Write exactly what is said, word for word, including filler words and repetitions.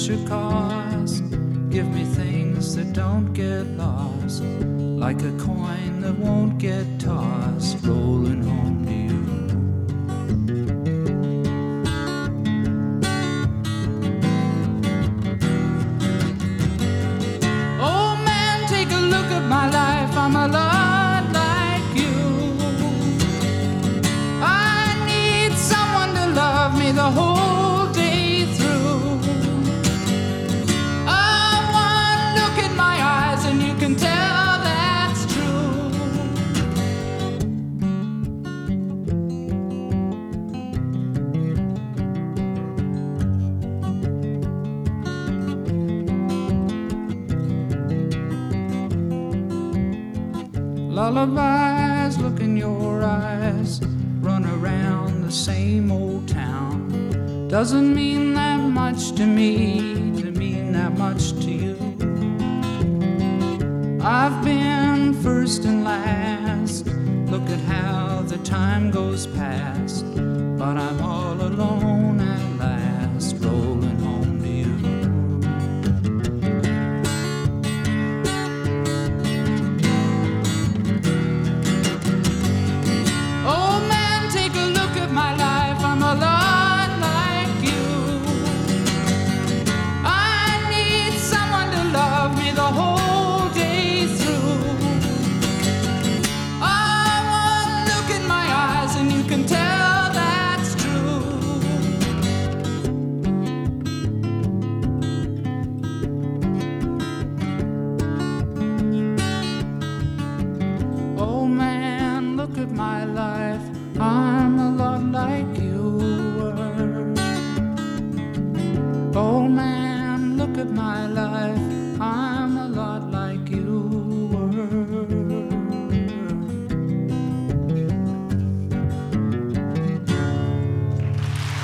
future cost. Give me things that don't get lost, like a coin that won't get tossed, rolling home to you. Oh man, take a look at my life, I'm a lot like you. I need someone to love me the whole day through. I want look in my eyes and you can tell that's true. Lullabies look in your eyes, run around the same old town. Doesn't mean that much to me, to mean that much to you. I've been first and last, look at how the time goes past, but I'm all alone at last, rolling home to you. Oh man, take a look at my life, I'm a lot like you. I need someone to love me the whole day through. I want look in my eyes and you can tell that's true. Oh man, look at my life, I'm a lot like you were. Oh man, look at my life,